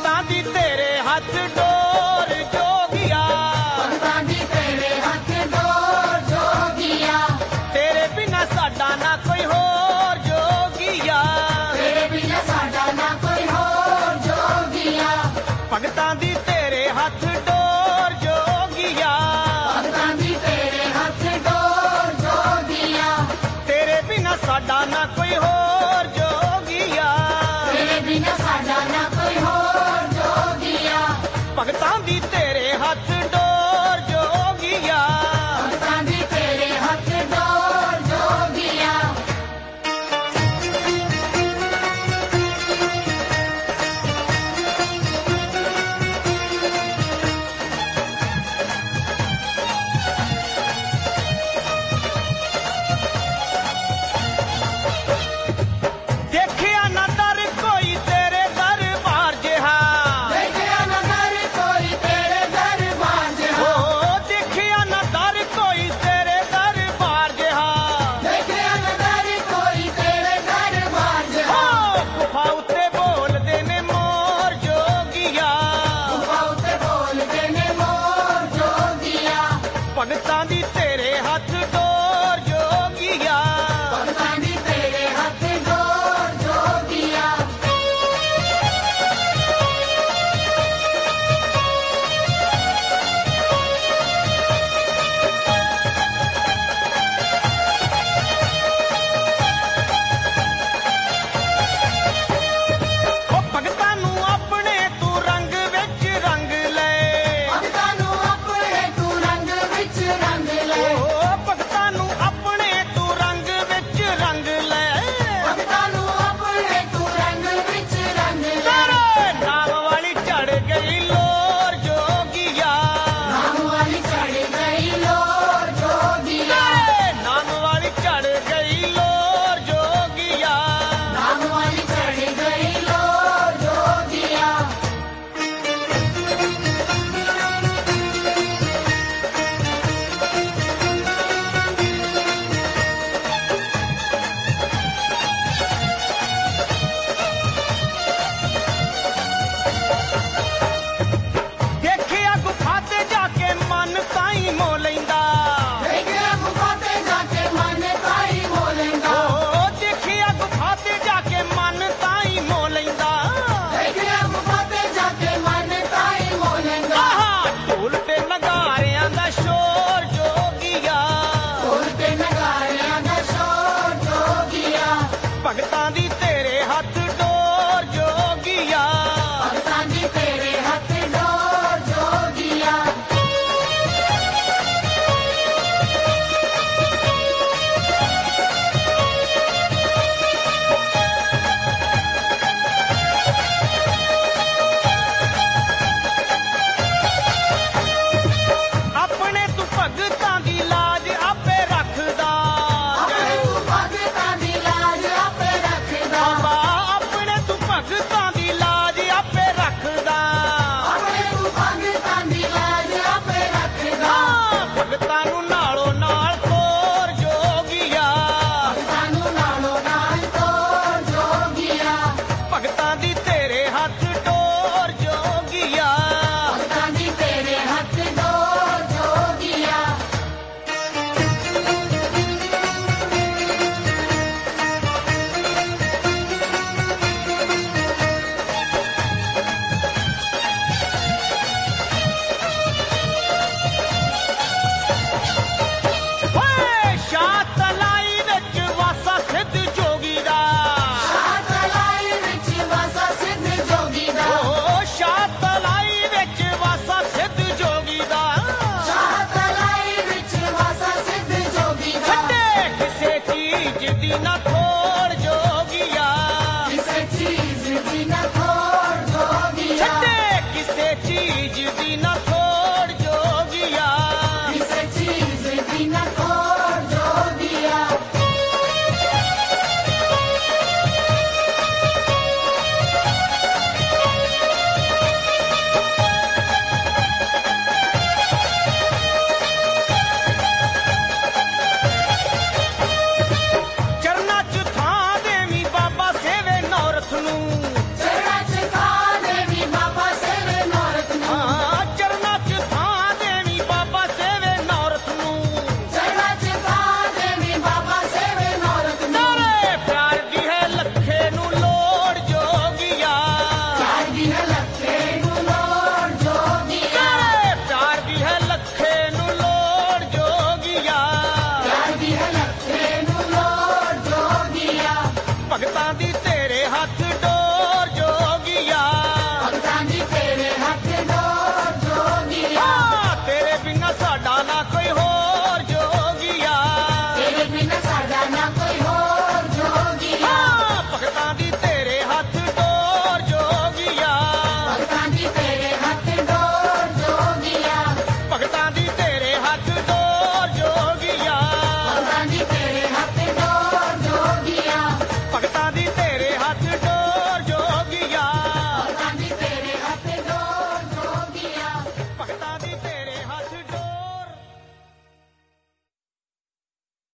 भगतां दी तेरे हथ डोर जोगिया, भगतां दी तेरे हथ डोर जोगिया, तेरे बिना साडा ना कोई होर जोगिया, तेरे बिना साडा ना कोई होर जोगिया, भगतां दी तेरे हथ डोर जोगिया, भगतां दी तेरे हथ डोर जोगिया, तेरे बिना साडा ना कोई होर जोगिया, तेरे बिना साडा ना कोई होर जोगिया, भगतां दी तेरे हथ डोर जोगिया। भगतां दी तेरे हथ डोर जोगिया। देखिया ना दर कोई तेरे दरबार जिहा, देखिया ना दर कोई तेरे दरबार जिहा, ओ देखिया ना दर कोई तेरे दरबार जिहा, देखिया ना दर कोई तेरे दरबार जिहा, ओ गुफा उत्ते बोलदे ने मोर जोगिया, गुफा उत्ते बोलदे ने मोर जोगिया, भगतां दी तेरे हथ डोर जोगिया, भगतां दी तेरे हथ डोर जोगिया। ओ भगतां नू अपने तू रंग विच रंग ले, भगतां नू अपने तू रंग विच रंग ले, ओ भगतां नू अपने तू रंग विच रंग ले, भगतां नू अपने तू रंग विच रंग ले, तेरे नाम वाली चढ़ गई लोर जोगिया, नाम वाली चढ़ गई लोर जोगिया, तेरे नाम वाली चढ़ गई लोर जोगिया, नाम वाली चढ़ गई लोर जोगिया। देखिया गुफा ते जाके मन ताई मो लैंदा, देखिया गुफा ते जाके मन ताई बोलेंगा, ओ देखिया गुफा ते जाके मन ताई मो लैंदा, देखिया गुफा ते जाके मन ताई बोलेंगा, आहा ढोल ते नगारियां दा शोर जोगिया, बोलते नगारियां दा शोर जोगिया, भगतां दी तेरे हथ डोर जोगिया, भगतां दी तेरे हथ डोर जोगिया। अपने तू भगतां दी लाज आपे रखदा, अपने तू भगतां दी लाज आपे रखदा, बाबा अपने तू भगतां दी लाज आपे रखदा, अपने तू भगतां दी लाज आपे रखदा, भगतां नू नालों नाल तोर जोगिया, भगतां नू नालों नाल तोर जोगिया, भगतां दी तेरे हथ डोर जोगिया, भगतां दी तेरे हथ डोर जोगिया। ਓਏ ਸ਼ਾਹ ਤਲਾਈ ਵਿੱਚ ਵਾਸਾ ਸਿੱਧ ਜੋਗੀ ਦਾ, ਸ਼ਾਹ ਤਲਾਈ ਵਿੱਚ ਵਾਸਾ ਸਿੱਧ ਜੋਗੀ ਦਾ, ਓ ਸ਼ਾਹ ਤਲਾਈ ਵਿੱਚ ਵਾਸਾ ਸਿੱਧ ਜੋਗੀ ਦਾ, ਸ਼ਾਹ ਤਲਾਈ ਵਿੱਚ ਵਾਸਾ ਸਿੱਧ ਜੋਗੀ ਦਾ, ਛੱਡੇ ਕਿਸੇ ਚੀਜ਼ ਦੀ ਨਾ